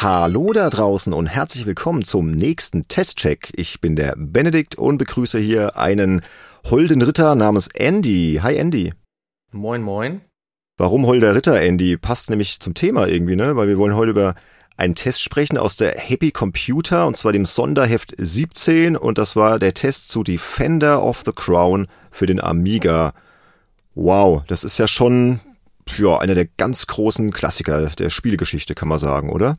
Hallo da draußen und herzlich willkommen zum nächsten Testcheck. Ich bin der Benedikt und begrüße hier einen holden Ritter namens Andy. Hi Andy. Moin, moin. Warum holder Ritter, Andy? Passt nämlich zum Thema irgendwie, ne? Weil wir wollen heute über einen Test sprechen aus der Happy Computer und zwar dem Sonderheft 17 und das war der Test zu Defender of the Crown für den Amiga. Wow, das ist ja schon einer der ganz großen Klassiker der Spielegeschichte, kann man sagen, oder?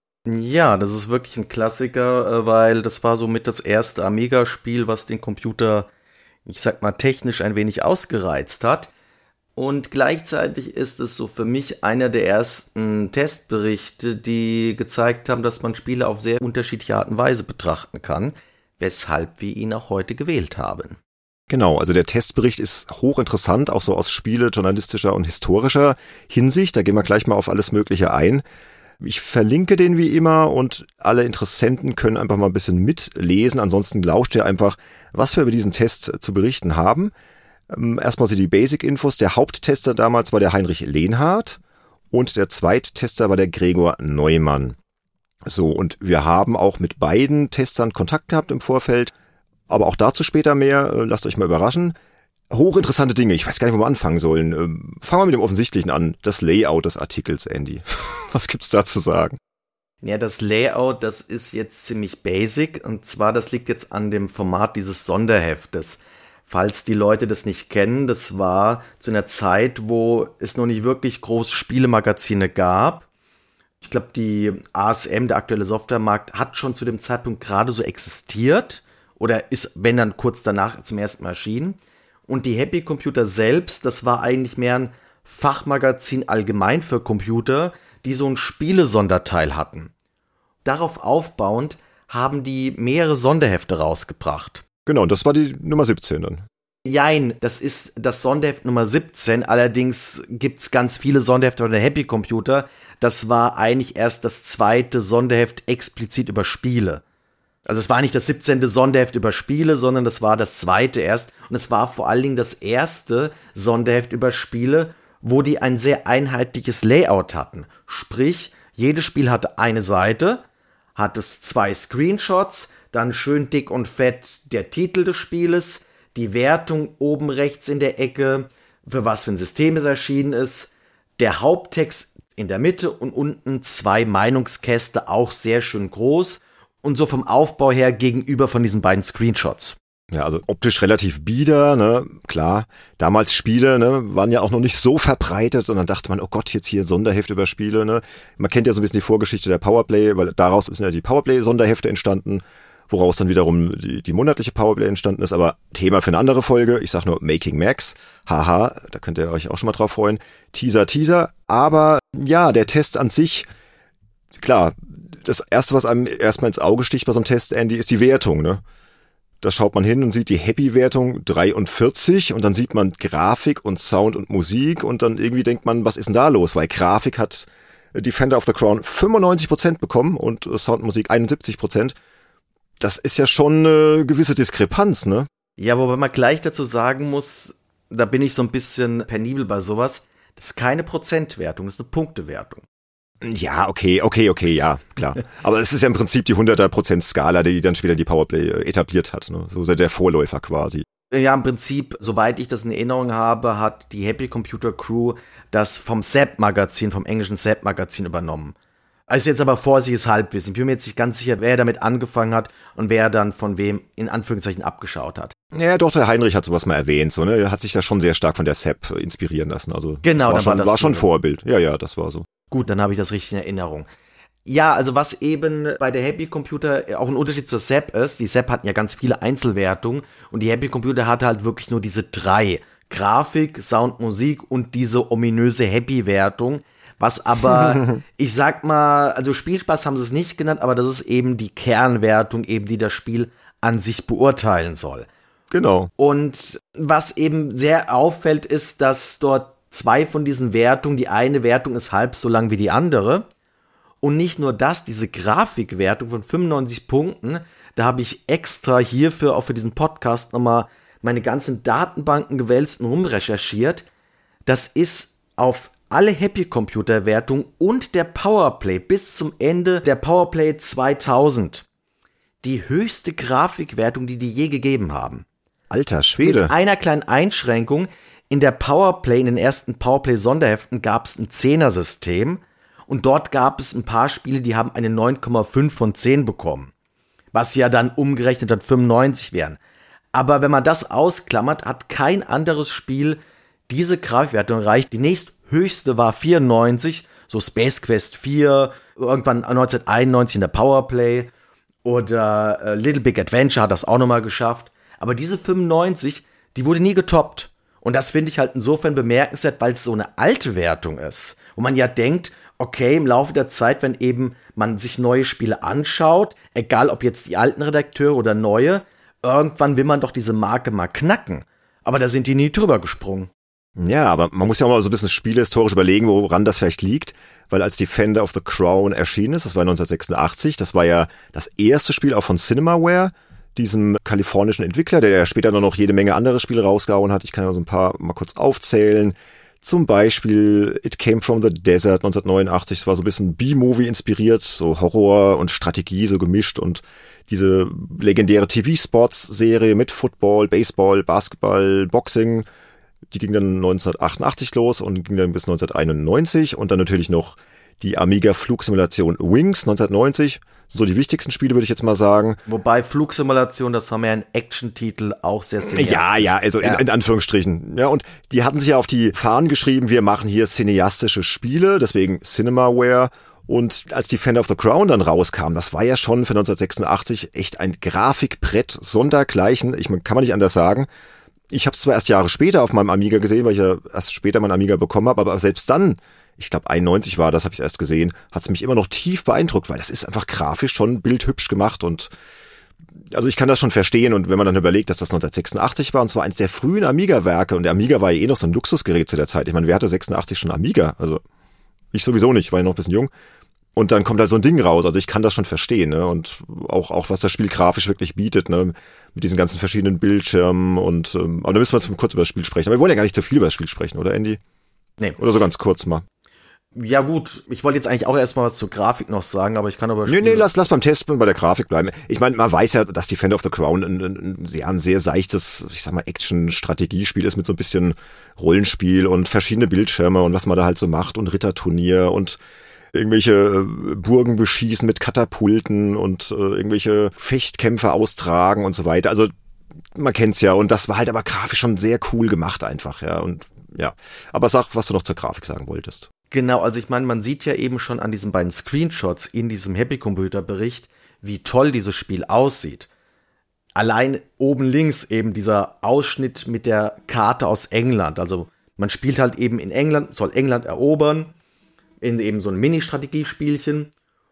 Ja, das ist wirklich ein Klassiker, weil das war somit das erste Amiga-Spiel, was den Computer, ich sag mal, technisch ein wenig ausgereizt hat. Und gleichzeitig ist es so für mich einer der ersten Testberichte, die gezeigt haben, dass man Spiele auf sehr unterschiedliche Art und Weise betrachten kann, weshalb wir ihn auch heute gewählt haben. Genau, also der Testbericht ist hochinteressant, auch so aus journalistischer und historischer Hinsicht. Da gehen wir gleich mal auf alles Mögliche ein. Ich verlinke den wie immer und alle Interessenten können einfach mal ein bisschen mitlesen. Ansonsten lauscht ihr einfach, was wir über diesen Test zu berichten haben. Erstmal so die Basic-Infos. Der Haupttester damals war der Heinrich Lehnhardt und der Zweittester war der Gregor Neumann. So, und wir haben auch mit beiden Testern Kontakt gehabt im Vorfeld, aber auch dazu später mehr. Lasst euch mal überraschen. Hochinteressante Dinge. Ich weiß gar nicht, wo wir anfangen sollen. Fangen wir mit dem Offensichtlichen an. Das Layout des Artikels, Andy. Was gibt's da zu sagen? Ja, das Layout, das ist jetzt ziemlich basic. Und zwar, das liegt jetzt an dem Format dieses Sonderheftes. Falls die Leute das nicht kennen, das war zu einer Zeit, wo es noch nicht wirklich groß Spielemagazine gab. Ich glaube, die ASM, der aktuelle Softwaremarkt, hat schon zu dem Zeitpunkt gerade so existiert. Oder ist, wenn dann kurz danach zum ersten Mal erschienen. Und die Happy Computer selbst, das war eigentlich mehr ein Fachmagazin allgemein für Computer, die so ein Spielesonderteil hatten. Darauf aufbauend haben die mehrere Sonderhefte rausgebracht. Genau, und das war die Nummer 17 dann. Jein, das ist das Sonderheft Nummer 17, allerdings gibt's ganz viele Sonderhefte von der Happy Computer. Das war eigentlich erst das zweite Sonderheft explizit über Spiele. Also es war nicht das 17. Sonderheft über Spiele, sondern das war das zweite erst. Und es war vor allen Dingen das erste Sonderheft über Spiele, wo die ein sehr einheitliches Layout hatten. Sprich, jedes Spiel hatte eine Seite, hat es 2 Screenshots, dann schön dick und fett der Titel des Spieles, die Wertung oben rechts in der Ecke, für was für ein System es erschienen ist, der Haupttext in der Mitte und unten 2 Meinungskäste, auch sehr schön groß. Und so vom Aufbau her gegenüber von diesen beiden Screenshots. Ja, also optisch relativ bieder, ne, klar. Damals Spiele, ne, waren ja auch noch nicht so verbreitet und dann dachte man, oh Gott, jetzt hier ein Sonderheft über Spiele, ne. Man kennt ja so ein bisschen die Vorgeschichte der Powerplay, weil daraus sind ja die Powerplay-Sonderhefte entstanden, woraus dann wiederum die monatliche Powerplay entstanden ist, aber Thema für eine andere Folge. Ich sag nur Making Max. Haha, da könnt ihr euch auch schon mal drauf freuen. Teaser. Aber ja, der Test an sich, klar, das erste, was einem erstmal ins Auge sticht bei so einem Test, Andy, ist die Wertung, ne? Da schaut man hin und sieht die Happy-Wertung 43 und dann sieht man Grafik und Sound und Musik und dann irgendwie denkt man, was ist denn da los? Weil Grafik hat Defender of the Crown 95% bekommen und Sound und Musik 71%. Das ist ja schon eine gewisse Diskrepanz, ne? Ja, wobei man gleich dazu sagen muss, da bin ich so ein bisschen penibel bei sowas, das ist keine Prozentwertung, das ist eine Punktewertung. Ja, okay, ja, klar. Aber es ist ja im Prinzip die 100%-Skala, die dann später die Powerplay etabliert hat, ne? So der Vorläufer quasi. Ja, im Prinzip, soweit ich das in Erinnerung habe, hat die Happy Computer Crew das vom ZAP-Magazin, vom englischen ZAP-Magazin übernommen. Also jetzt aber vorsichtiges Halbwissen. Ich bin mir jetzt nicht ganz sicher, wer damit angefangen hat und wer dann von wem in Anführungszeichen abgeschaut hat. Ja, doch, der Heinrich hat sowas mal erwähnt, so, ne? Er hat sich da schon sehr stark von der SAP inspirieren lassen. Also genau, das war schon Vorbild. Ja, das war so. Gut, dann habe ich das richtig in Erinnerung. Ja, also was eben bei der Happy Computer auch ein Unterschied zur SAP ist, die SAP hatten ja ganz viele Einzelwertungen und die Happy Computer hatte halt wirklich nur diese 3. Grafik, Sound, Musik und diese ominöse Happy-Wertung. Was aber, ich sag mal, also Spielspaß haben sie es nicht genannt, aber das ist eben die Kernwertung, eben die das Spiel an sich beurteilen soll. Genau. Und was eben sehr auffällt, ist, dass dort 2 von diesen Wertungen, die eine Wertung ist halb so lang wie die andere. Und nicht nur das, diese Grafikwertung von 95 Punkten, da habe ich extra hierfür, auch für diesen Podcast, nochmal meine ganzen Datenbanken gewälzt und rumrecherchiert. Das ist auf alle Happy-Computer-Wertungen und der Powerplay bis zum Ende der Powerplay 2000 die höchste Grafikwertung, die je gegeben haben. Alter Schwede. Mit einer kleinen Einschränkung. In der Powerplay, in den ersten Powerplay-Sonderheften gab es ein 10er-System und dort gab es ein paar Spiele, die haben eine 9,5 von 10 bekommen. Was ja dann umgerechnet dann 95 wären. Aber wenn man das ausklammert, hat kein anderes Spiel diese Grafikwertung erreicht. Die nächsthöchste war 94, so Space Quest 4, irgendwann 1991 in der Powerplay oder Little Big Adventure hat das auch nochmal geschafft. Aber diese 95, die wurde nie getoppt. Und das finde ich halt insofern bemerkenswert, weil es so eine alte Wertung ist. Wo man ja denkt, okay, im Laufe der Zeit, wenn eben man sich neue Spiele anschaut, egal ob jetzt die alten Redakteure oder neue, irgendwann will man doch diese Marke mal knacken. Aber da sind die nie drüber gesprungen. Ja, aber man muss ja auch mal so ein bisschen spielhistorisch überlegen, woran das vielleicht liegt. Weil als Defender of the Crown erschienen ist, das war 1986, das war ja das erste Spiel auch von Cinemaware, diesem kalifornischen Entwickler, der ja später noch jede Menge andere Spiele rausgehauen hat. Ich kann ja so ein paar mal kurz aufzählen. Zum Beispiel It Came from the Desert 1989. Das war so ein bisschen B-Movie inspiriert, so Horror und Strategie so gemischt. Und diese legendäre TV-Sports-Serie mit Football, Baseball, Basketball, Boxing, die ging dann 1988 los und ging dann bis 1991. Und dann natürlich noch die Amiga-Flugsimulation Wings 1990. So die wichtigsten Spiele, würde ich jetzt mal sagen. Wobei Flugsimulation, das haben wir ja in Action-Titel auch sehr cineastisch. Ja, also ja. In Anführungsstrichen. Ja, und die hatten sich ja auf die Fahnen geschrieben, wir machen hier cineastische Spiele, deswegen Cinemaware. Und als Defender of the Crown dann rauskam, das war ja schon für 1986 echt ein Grafikbrett sondergleichen. Kann man nicht anders sagen. Ich habe es zwar erst Jahre später auf meinem Amiga gesehen, weil ich ja erst später meinen Amiga bekommen habe, aber selbst dann, ich glaube 91 war das, habe ich erst gesehen, hat es mich immer noch tief beeindruckt, weil das ist einfach grafisch schon bildhübsch gemacht und also ich kann das schon verstehen und wenn man dann überlegt, dass das 1986 war und zwar eins der frühen Amiga-Werke und der Amiga war ja eh noch so ein Luxusgerät zu der Zeit. Ich meine, wer hatte 86 schon Amiga? Also ich sowieso nicht, war ja noch ein bisschen jung. Und dann kommt halt so ein Ding raus, also ich kann das schon verstehen, ne? Und auch was das Spiel grafisch wirklich bietet, ne? Mit diesen ganzen verschiedenen Bildschirmen und aber da müssen wir jetzt kurz über das Spiel sprechen. Aber wir wollen ja gar nicht zu viel über das Spiel sprechen, oder Andy? Nee. Oder so ganz kurz mal. Ja gut, ich wollte jetzt eigentlich auch erstmal was zur Grafik noch sagen, aber ich kann aber... Nee, lass beim Testen bei der Grafik bleiben. Ich meine, man weiß ja, dass Defender of the Crown ein sehr seichtes, ich sag mal, Action-Strategiespiel ist mit so ein bisschen Rollenspiel und verschiedene Bildschirme und was man da halt so macht und Ritterturnier und irgendwelche Burgen beschießen mit Katapulten und irgendwelche Fechtkämpfe austragen und so weiter. Also man kennt's ja und das war halt aber grafisch schon sehr cool gemacht einfach, ja. Und ja, aber sag, was du noch zur Grafik sagen wolltest. Genau, also ich meine, man sieht ja eben schon an diesen beiden Screenshots in diesem Happy Computer Bericht, wie toll dieses Spiel aussieht. Allein oben links eben dieser Ausschnitt mit der Karte aus England. Also man spielt halt eben in England, soll England erobern, in eben so ein Mini-Strategiespielchen.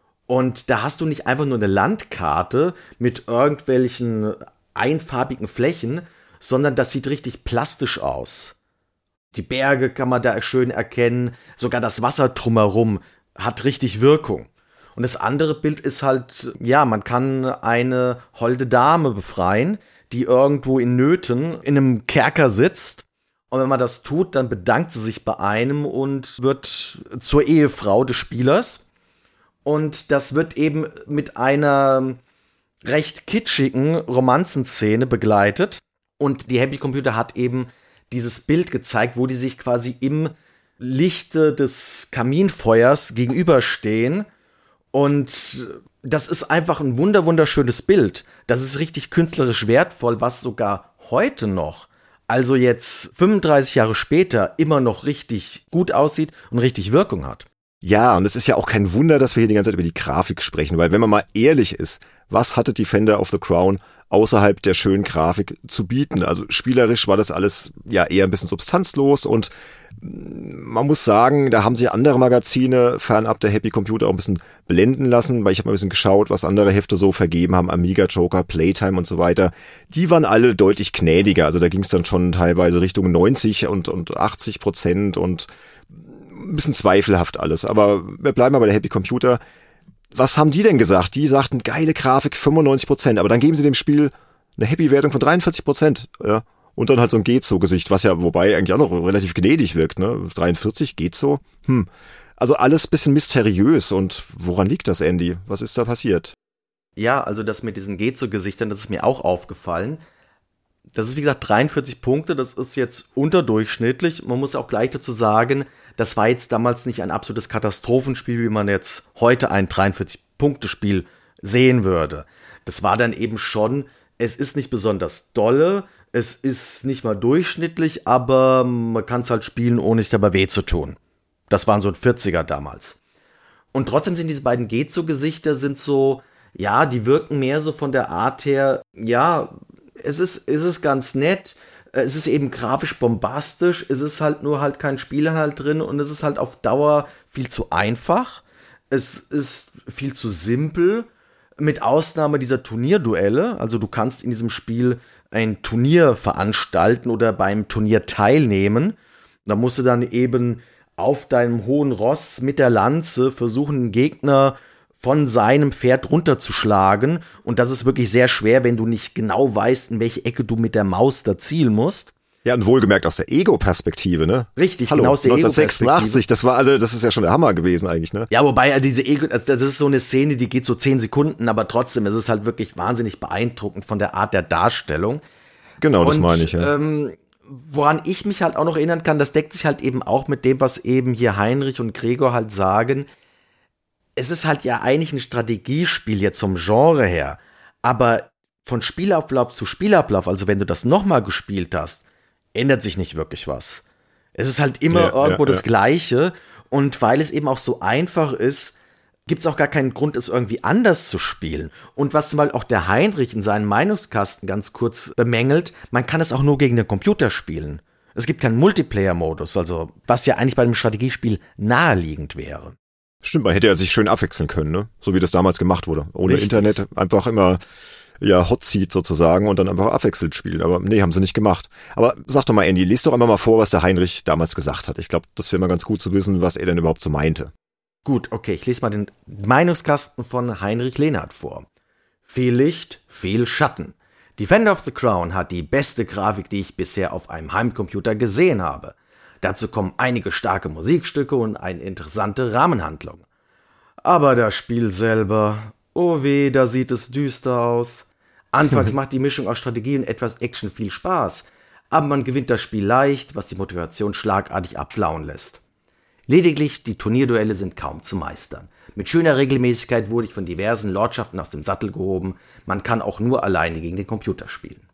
Und da hast du nicht einfach nur eine Landkarte mit irgendwelchen einfarbigen Flächen, sondern das sieht richtig plastisch aus. Die Berge kann man da schön erkennen, sogar das Wasser drumherum hat richtig Wirkung. Und das andere Bild ist halt, ja, man kann eine holde Dame befreien, die irgendwo in Nöten in einem Kerker sitzt. Und wenn man das tut, dann bedankt sie sich bei einem und wird zur Ehefrau des Spielers. Und das wird eben mit einer recht kitschigen Romanzenszene begleitet. Und die Happy Computer hat eben dieses Bild gezeigt, wo die sich quasi im Lichte des Kaminfeuers gegenüberstehen. Und das ist einfach ein wunderschönes Bild. Das ist richtig künstlerisch wertvoll, was sogar heute noch, also jetzt 35 Jahre später, immer noch richtig gut aussieht und richtig Wirkung hat. Ja, und es ist ja auch kein Wunder, dass wir hier die ganze Zeit über die Grafik sprechen, weil wenn man mal ehrlich ist, was hatte Defender of the Crown außerhalb der schönen Grafik zu bieten? Also spielerisch war das alles ja eher ein bisschen substanzlos und man muss sagen, da haben sich andere Magazine fernab der Happy Computer auch ein bisschen blenden lassen, weil ich habe mal ein bisschen geschaut, was andere Hefte so vergeben haben, Amiga Joker, Playtime und so weiter. Die waren alle deutlich gnädiger, also da ging es dann schon teilweise Richtung 90 und 80% und ein bisschen zweifelhaft alles, aber wir bleiben mal bei der Happy Computer. Was haben die denn gesagt? Die sagten, geile Grafik, 95%, aber dann geben sie dem Spiel eine Happy-Wertung von 43%. Ja. Und dann halt so ein Gezo-Gesicht, was ja, wobei eigentlich auch noch relativ gnädig wirkt, ne? 43, Gezo. Also alles bisschen mysteriös. Und woran liegt das, Andy? Was ist da passiert? Ja, also das mit diesen Gezo-Gesichtern, das ist mir auch aufgefallen. Das ist, wie gesagt, 43 Punkte, das ist jetzt unterdurchschnittlich. Man muss auch gleich dazu sagen, das war jetzt damals nicht ein absolutes Katastrophenspiel, wie man jetzt heute ein 43-Punkte-Spiel sehen würde. Das war dann eben schon, es ist nicht besonders dolle, es ist nicht mal durchschnittlich, aber man kann es halt spielen, ohne sich dabei weh zu tun. Das waren so ein 40er damals. Und trotzdem sind diese beiden Gezo-Gesichter sind so, ja, die wirken mehr so von der Art her, ja, es ist ganz nett, es ist eben grafisch bombastisch, es ist halt nur halt kein Spielinhalt drin und es ist halt auf Dauer viel zu einfach, es ist viel zu simpel, mit Ausnahme dieser Turnierduelle, also du kannst in diesem Spiel ein Turnier veranstalten oder beim Turnier teilnehmen, da musst du dann eben auf deinem hohen Ross mit der Lanze versuchen, einen Gegner von seinem Pferd runterzuschlagen. Und das ist wirklich sehr schwer, wenn du nicht genau weißt, in welche Ecke du mit der Maus da zielen musst. Ja, und wohlgemerkt aus der Ego-Perspektive, ne? Richtig, Hallo, genau aus der 1986, das ist ja schon der Hammer gewesen eigentlich, ne? Ja, wobei diese Ego, das ist so eine Szene, die geht so 10 Sekunden, aber trotzdem, es ist halt wirklich wahnsinnig beeindruckend von der Art der Darstellung. Genau, das meine ich, ja. Woran ich mich halt auch noch erinnern kann, das deckt sich halt eben auch mit dem, was eben hier Heinrich und Gregor halt sagen. Es ist halt ja eigentlich ein Strategiespiel jetzt vom Genre her, aber von Spielablauf zu Spielablauf, also wenn du das nochmal gespielt hast, ändert sich nicht wirklich was. Es ist halt immer irgendwo das Gleiche und weil es eben auch so einfach ist, gibt es auch gar keinen Grund, es irgendwie anders zu spielen. Und was zum Beispiel auch der Heinrich in seinem Meinungskasten ganz kurz bemängelt, man kann es auch nur gegen den Computer spielen. Es gibt keinen Multiplayer-Modus, also was ja eigentlich bei einem Strategiespiel naheliegend wäre. Stimmt, man hätte ja sich schön abwechseln können, ne? So wie das damals gemacht wurde. Ohne Richtig. Internet einfach immer, ja, Hot Seat sozusagen und dann einfach abwechselnd spielen. Aber nee, haben sie nicht gemacht. Aber sag doch mal, Andy, lies doch einfach mal vor, was der Heinrich damals gesagt hat. Ich glaube, das wäre mal ganz gut zu wissen, was er denn überhaupt so meinte. Gut, okay, ich lese mal den Meinungskasten von Heinrich Lehnhardt vor. Viel Licht, viel Schatten. Defender of the Crown hat die beste Grafik, die ich bisher auf einem Heimcomputer gesehen habe. Dazu kommen einige starke Musikstücke und eine interessante Rahmenhandlung. Aber das Spiel selber, oh weh, da sieht es düster aus. Anfangs macht die Mischung aus Strategie und etwas Action viel Spaß, aber man gewinnt das Spiel leicht, was die Motivation schlagartig abflauen lässt. Lediglich die Turnierduelle sind kaum zu meistern. Mit schöner Regelmäßigkeit wurde ich von diversen Lordschaften aus dem Sattel gehoben, man kann auch nur alleine gegen den Computer spielen.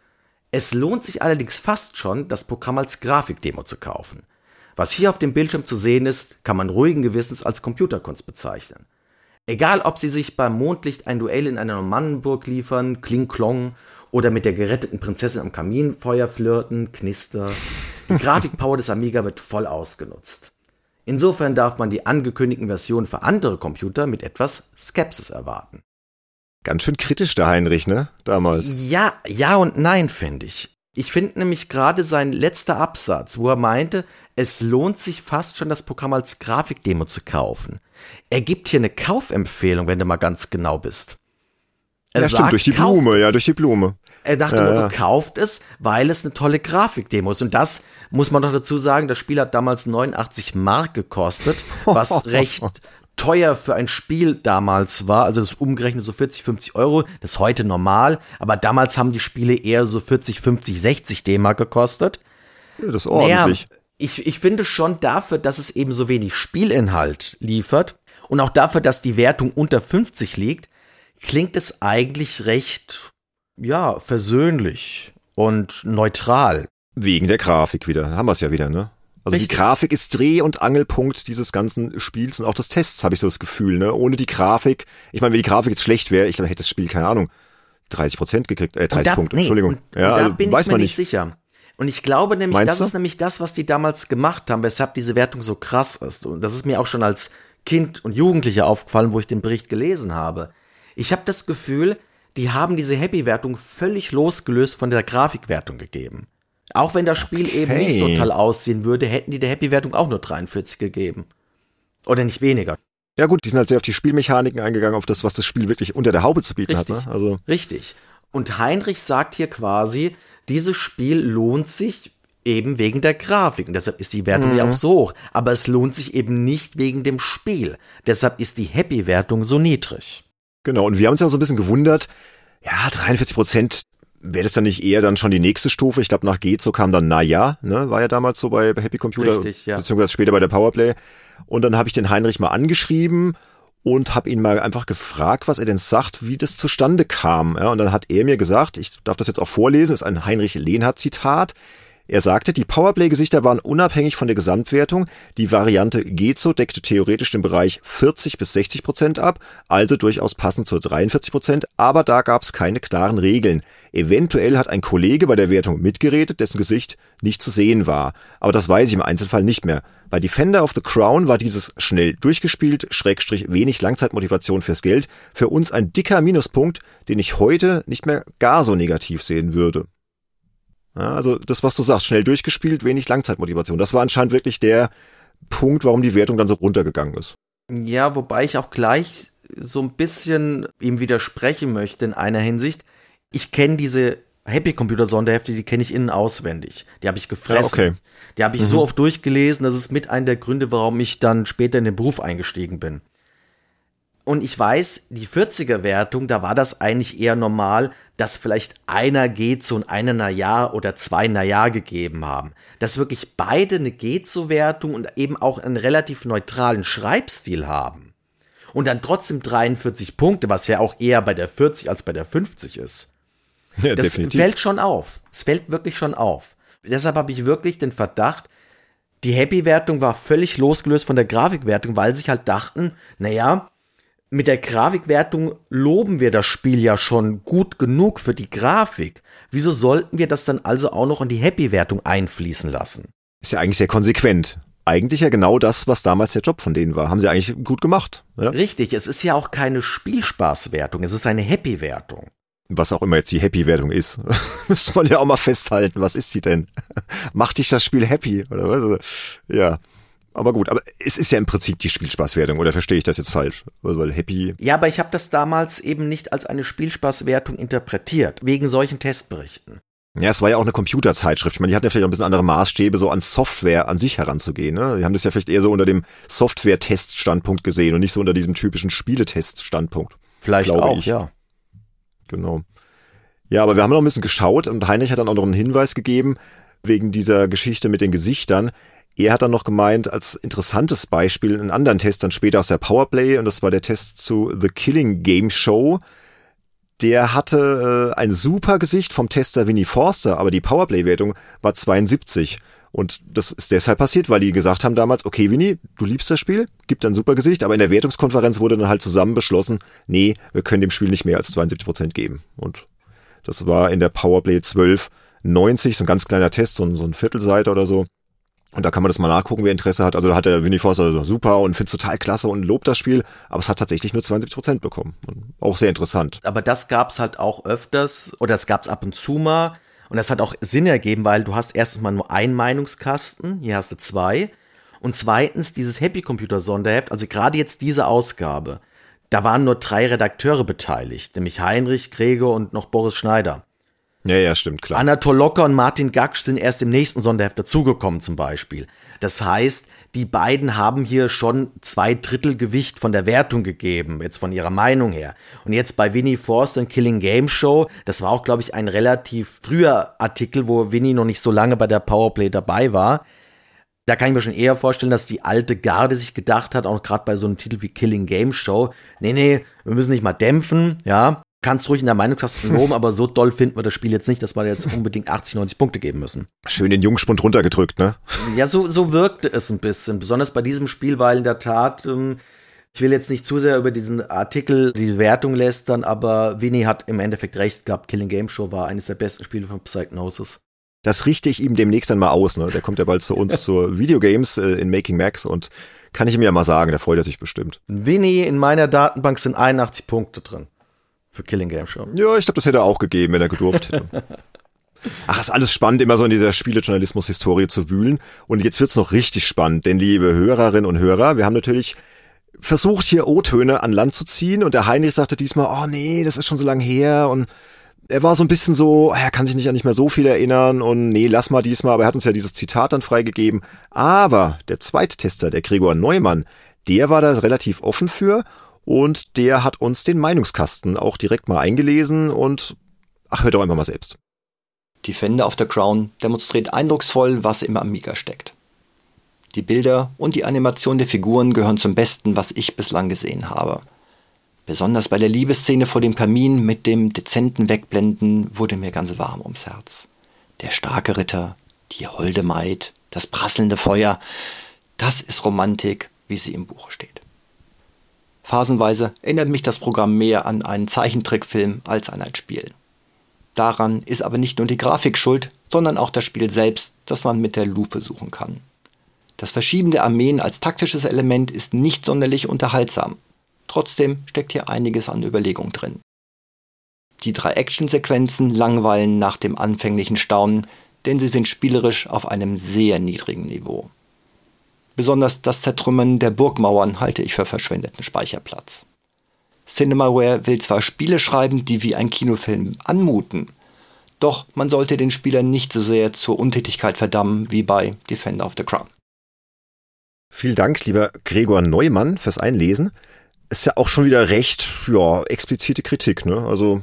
Es lohnt sich allerdings fast schon, das Programm als Grafikdemo zu kaufen. Was hier auf dem Bildschirm zu sehen ist, kann man ruhigen Gewissens als Computerkunst bezeichnen. Egal, ob sie sich beim Mondlicht ein Duell in einer Normannenburg liefern, Kling-Klong, oder mit der geretteten Prinzessin am Kaminfeuer flirten, Knister, die Grafikpower des Amiga wird voll ausgenutzt. Insofern darf man die angekündigten Versionen für andere Computer mit etwas Skepsis erwarten. Ganz schön kritisch der Heinrich, ne? Damals. Ja und nein, finde ich. Ich finde nämlich gerade sein letzter Absatz, wo er meinte, es lohnt sich fast schon, das Programm als Grafikdemo zu kaufen. Er gibt hier eine Kaufempfehlung, wenn du mal ganz genau bist. Er sagt, stimmt, durch die Blume, durch die Blume. Er dachte, kauft es, weil es eine tolle Grafikdemo ist. Und das muss man noch dazu sagen, das Spiel hat damals 89 Mark gekostet, was recht teuer für ein Spiel damals war. Also das umgerechnet so 40, 50 Euro. Das ist heute normal. Aber damals haben die Spiele eher so 40, 50, 60 D-Mark gekostet. Ja, das ist ordentlich. Naja, ich finde schon dafür, dass es eben so wenig Spielinhalt liefert und auch dafür, dass die Wertung unter 50 liegt, klingt es eigentlich recht, ja, versöhnlich und neutral. Wegen der Grafik wieder. Haben wir es ja wieder, ne? Also richtig. Die Grafik ist Dreh- und Angelpunkt dieses ganzen Spiels und auch des Tests, habe ich so das Gefühl, ne? Ohne die Grafik, ich meine, wenn die Grafik jetzt schlecht wäre, ich glaube, hätte das Spiel, keine Ahnung, 30% gekriegt, 30 Punkte, Entschuldigung. Ja, da bin ich mir nicht sicher. Und ich glaube nämlich, das ist nämlich das, was die damals gemacht haben, weshalb diese Wertung so krass ist. Und das ist mir auch schon als Kind und Jugendlicher aufgefallen, wo ich den Bericht gelesen habe. Ich habe das Gefühl, die haben diese Happy-Wertung völlig losgelöst von der Grafikwertung gegeben. Auch wenn das Spiel eben nicht so toll aussehen würde, hätten die der Happy-Wertung auch nur 43 gegeben. Oder nicht weniger. Ja gut, die sind halt sehr auf die Spielmechaniken eingegangen, auf das, was das Spiel wirklich unter der Haube zu bieten hat. Ne? Also Richtig. Und Heinrich sagt hier quasi, dieses Spiel lohnt sich eben wegen der Grafik. Und deshalb ist die Wertung ja auch so hoch. Aber es lohnt sich eben nicht wegen dem Spiel. Deshalb ist die Happy-Wertung so niedrig. Genau, und wir haben uns ja so ein bisschen gewundert, ja, 43%, wäre das dann nicht eher dann schon die nächste Stufe? Ich glaube, nach Gezo kam dann Naja, ne, war ja damals so bei Happy Computer, richtig, ja. Beziehungsweise später bei der Powerplay. Und dann habe ich den Heinrich mal angeschrieben und habe ihn mal einfach gefragt, was er denn sagt, wie das zustande kam. Ja, und dann hat er mir gesagt, ich darf das jetzt auch vorlesen, ist ein Heinrich Lehnhardt-Zitat. Er sagte, die Powerplay-Gesichter waren unabhängig von der Gesamtwertung. Die Variante Gezo deckte theoretisch den Bereich 40-60% ab, also durchaus passend zu 43%, aber da gab es keine klaren Regeln. Eventuell hat ein Kollege bei der Wertung mitgeredet, dessen Gesicht nicht zu sehen war. Aber das weiß ich im Einzelfall nicht mehr. Bei Defender of the Crown war dieses schnell durchgespielt, / wenig Langzeitmotivation fürs Geld, für uns ein dicker Minuspunkt, den ich heute nicht mehr gar so negativ sehen würde. Ja, also das, was du sagst, schnell durchgespielt, wenig Langzeitmotivation. Das war anscheinend wirklich der Punkt, warum die Wertung dann so runtergegangen ist. Ja, wobei ich auch gleich so ein bisschen ihm widersprechen möchte in einer Hinsicht. Ich kenne diese Happy Computer Sonderhefte, die kenne ich innen auswendig. Die habe ich gefressen. Ja, okay. Die habe ich so oft durchgelesen, das ist mit einer der Gründe, warum ich dann später in den Beruf eingestiegen bin. Und ich weiß, die 40er-Wertung, da war das eigentlich eher normal, dass vielleicht einer Gezo und einer Naja oder zwei Naja gegeben haben. Dass wirklich beide eine Gezo-Wertung und eben auch einen relativ neutralen Schreibstil haben. Und dann trotzdem 43 Punkte, was ja auch eher bei der 40 als bei der 50 ist. Ja, das definitiv. Fällt schon auf. Es fällt wirklich schon auf. Deshalb habe ich wirklich den Verdacht, die Happy-Wertung war völlig losgelöst von der Grafikwertung, weil sie sich halt dachten, naja, mit der Grafikwertung loben wir das Spiel ja schon gut genug für die Grafik. Wieso sollten wir das dann also auch noch in die Happy-Wertung einfließen lassen? Ist ja eigentlich sehr konsequent. Eigentlich ja genau das, was damals der Job von denen war. Haben sie eigentlich gut gemacht. Ja? Richtig, es ist ja auch keine Spielspaßwertung, es ist eine Happy-Wertung. Was auch immer jetzt die Happy-Wertung ist. Müsste man ja auch mal festhalten. Was ist die denn? Macht dich das Spiel happy? Oder was? Ja. Aber gut, aber es ist ja im Prinzip die Spielspaßwertung, oder verstehe ich das jetzt falsch? Weil happy. Ja, aber ich habe das damals eben nicht als eine Spielspaßwertung interpretiert, wegen solchen Testberichten. Ja, es war ja auch eine Computerzeitschrift. Ich meine, die hatten ja vielleicht ein bisschen andere Maßstäbe, so an Software an sich heranzugehen. Ne? Die haben das ja vielleicht eher so unter dem Software-Test-Standpunkt gesehen und nicht so unter diesem typischen Spieletest-Standpunkt. Vielleicht auch, ja. Genau. Ja, aber wir haben noch ein bisschen geschaut und Heinrich hat dann auch noch einen Hinweis gegeben, wegen dieser Geschichte mit den Gesichtern. Er hat dann noch gemeint, als interessantes Beispiel einen anderen Test dann später aus der Powerplay, und das war der Test zu The Killing Game Show. Der hatte ein super Gesicht vom Tester Winnie Forster, aber die Powerplay-Wertung war 72. Und das ist deshalb passiert, weil die gesagt haben damals, okay Winnie, du liebst das Spiel, gibt ein super Gesicht, aber in der Wertungskonferenz wurde dann halt zusammen beschlossen, nee, wir können dem Spiel nicht mehr als 72% geben. Und das war in der Powerplay 1290, so ein ganz kleiner Test, so ein Viertelseite oder so. Und da kann man das mal nachgucken, wer Interesse hat. Also da hat der Winnie Forster super und findet es total klasse und lobt das Spiel, aber es hat tatsächlich nur 72% bekommen. Und auch sehr interessant. Aber das gab's halt auch öfters, oder das gab's ab und zu mal. Und das hat auch Sinn ergeben, weil du hast erstens mal nur einen Meinungskasten, hier hast du zwei. Und zweitens dieses Happy Computer Sonderheft, also gerade jetzt diese Ausgabe, da waren nur 3 Redakteure beteiligt, nämlich Heinrich, Gregor und noch Boris Schneider. Ja, stimmt, klar. Anatol Locker und Martin Gaksch sind erst im nächsten Sonderheft dazugekommen zum Beispiel. Das heißt, die beiden haben hier schon 2/3 Gewicht von der Wertung gegeben, jetzt von ihrer Meinung her. Und jetzt bei Winnie Forster und Killing Game Show, das war auch, glaube ich, ein relativ früher Artikel, wo Winnie noch nicht so lange bei der Powerplay dabei war. Da kann ich mir schon eher vorstellen, dass die alte Garde sich gedacht hat, auch gerade bei so einem Titel wie Killing Game Show, nee, wir müssen nicht mal dämpfen, ja. Kannst ruhig in der Meinungskasten loben, aber so doll finden wir das Spiel jetzt nicht, dass wir jetzt unbedingt 80, 90 Punkte geben müssen. Schön den Jungspund runtergedrückt, ne? Ja, so wirkte es ein bisschen. Besonders bei diesem Spiel, weil in der Tat, ich will jetzt nicht zu sehr über diesen Artikel die Wertung lästern, aber Winnie hat im Endeffekt recht gehabt. Killing Game Show war eines der besten Spiele von Psygnosis. Das richte ich ihm demnächst dann mal aus, ne? Der kommt ja bald zu uns zur Videogames in Making Max und kann ich ihm ja mal sagen, da freut er sich bestimmt. Winnie, in meiner Datenbank sind 81 Punkte drin. Für Killing Game Show. Ja, ich glaube, das hätte er auch gegeben, wenn er gedurft hätte. Ach, ist alles spannend, immer so in dieser Spielejournalismus-Historie zu wühlen. Und jetzt wird's noch richtig spannend, denn liebe Hörerinnen und Hörer, wir haben natürlich versucht, hier O-Töne an Land zu ziehen und der Heinrich sagte diesmal, oh nee, das ist schon so lange her und Er war so ein bisschen so, er kann sich nicht mehr so viel erinnern und nee, lass mal diesmal, aber er hat uns ja dieses Zitat dann freigegeben. Aber der Zweittester, der Gregor Neumann, der war da relativ offen für und der hat uns den Meinungskasten auch direkt mal eingelesen und hört doch einfach mal selbst. Defender of the Crown demonstriert eindrucksvoll, was im Amiga steckt. Die Bilder und die Animation der Figuren gehören zum Besten, was ich bislang gesehen habe. Besonders bei der Liebesszene vor dem Kamin mit dem dezenten Wegblenden wurde mir ganz warm ums Herz. Der starke Ritter, die holde Maid, das prasselnde Feuer, das ist Romantik, wie sie im Buch steht. Phasenweise erinnert mich das Programm mehr an einen Zeichentrickfilm als an ein Spiel. Daran ist aber nicht nur die Grafik schuld, sondern auch das Spiel selbst, das man mit der Lupe suchen kann. Das Verschieben der Armeen als taktisches Element ist nicht sonderlich unterhaltsam. Trotzdem steckt hier einiges an Überlegung drin. Die 3 Actionsequenzen langweilen nach dem anfänglichen Staunen, denn sie sind spielerisch auf einem sehr niedrigen Niveau. Besonders das Zertrümmern der Burgmauern halte ich für verschwendeten Speicherplatz. Cinemaware will zwar Spiele schreiben, die wie ein Kinofilm anmuten, doch man sollte den Spieler nicht so sehr zur Untätigkeit verdammen wie bei Defender of the Crown. Vielen Dank, lieber Gregor Neumann, fürs Einlesen. Ist ja auch schon wieder recht, explizite Kritik, ne? Also,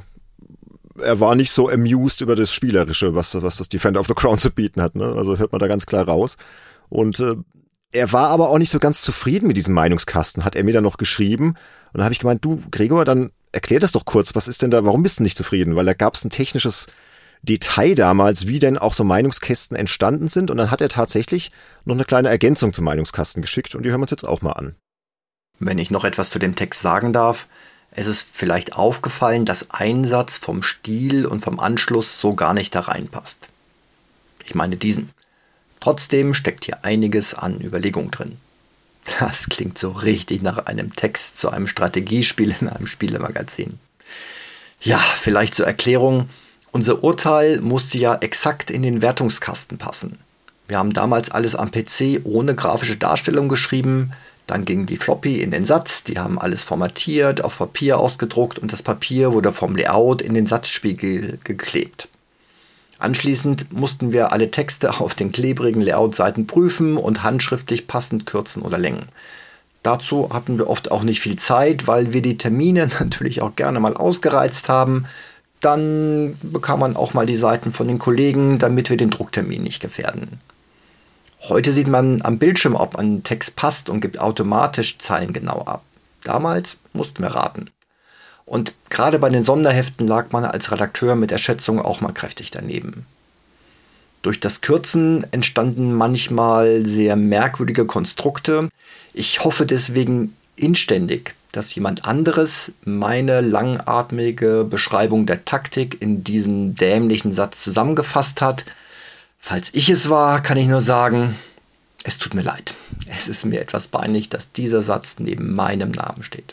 er war nicht so amused über das Spielerische, was das Defender of the Crown zu bieten hat, ne? Also hört man da ganz klar raus. Und er war aber auch nicht so ganz zufrieden mit diesem Meinungskasten, hat er mir dann noch geschrieben. Und dann habe ich gemeint, du Gregor, dann erklär das doch kurz, was ist denn da, warum bist du nicht zufrieden? Weil da gab es ein technisches Detail damals, wie denn auch so Meinungskästen entstanden sind. Und dann hat er tatsächlich noch eine kleine Ergänzung zum Meinungskasten geschickt und die hören wir uns jetzt auch mal an. Wenn ich noch etwas zu dem Text sagen darf, es ist vielleicht aufgefallen, dass ein Satz vom Stil und vom Anschluss so gar nicht da reinpasst. Ich meine diesen. Trotzdem steckt hier einiges an Überlegung drin. Das klingt so richtig nach einem Text zu einem Strategiespiel in einem Spielemagazin. Ja, vielleicht zur Erklärung. Unser Urteil musste ja exakt in den Wertungskasten passen. Wir haben damals alles am PC ohne grafische Darstellung geschrieben. Dann ging die Floppy in den Satz, die haben alles formatiert, auf Papier ausgedruckt und das Papier wurde vom Layout in den Satzspiegel geklebt. Anschließend mussten wir alle Texte auf den klebrigen Layout-Seiten prüfen und handschriftlich passend kürzen oder längen. Dazu hatten wir oft auch nicht viel Zeit, weil wir die Termine natürlich auch gerne mal ausgereizt haben. Dann bekam man auch mal die Seiten von den Kollegen, damit wir den Drucktermin nicht gefährden. Heute sieht man am Bildschirm, ob ein Text passt und gibt automatisch zeilengenau ab. Damals mussten wir raten. Und gerade bei den Sonderheften lag man als Redakteur mit der Schätzung auch mal kräftig daneben. Durch das Kürzen entstanden manchmal sehr merkwürdige Konstrukte. Ich hoffe deswegen inständig, dass jemand anderes meine langatmige Beschreibung der Taktik in diesen dämlichen Satz zusammengefasst hat. Falls ich es war, kann ich nur sagen, es tut mir leid. Es ist mir etwas peinlich, dass dieser Satz neben meinem Namen steht.